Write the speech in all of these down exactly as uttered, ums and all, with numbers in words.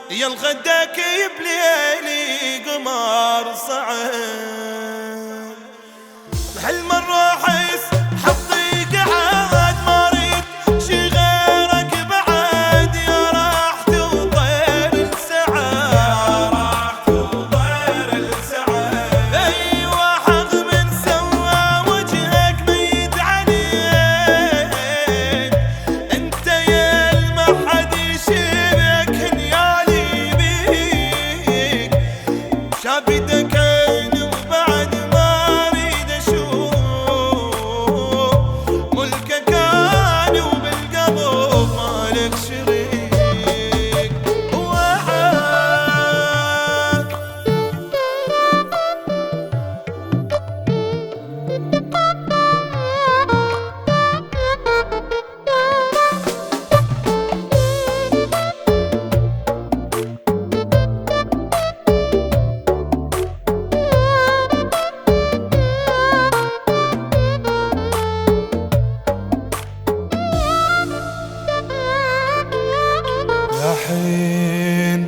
يا الغداك بليلي قمر صعد هالمرة احس حظي قعد ما اريد شي غيرك بعد يا راحت وطير السعد يا راحت وطير السعد ايوه حظ من سوى وجهك ميت عليك انت يا الما حد يشبك نيالي بيك شابدك وبعد ما اريد اشوف ملكك كان وبالقلب مالك شريك وعاد لحين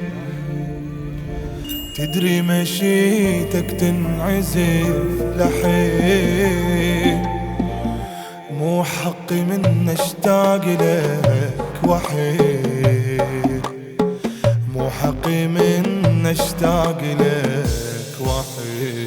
تدري مشيتك تنعزف لحين مو حقي من اشتاق لك وحيد مو حقي من اشتاق لك وحيد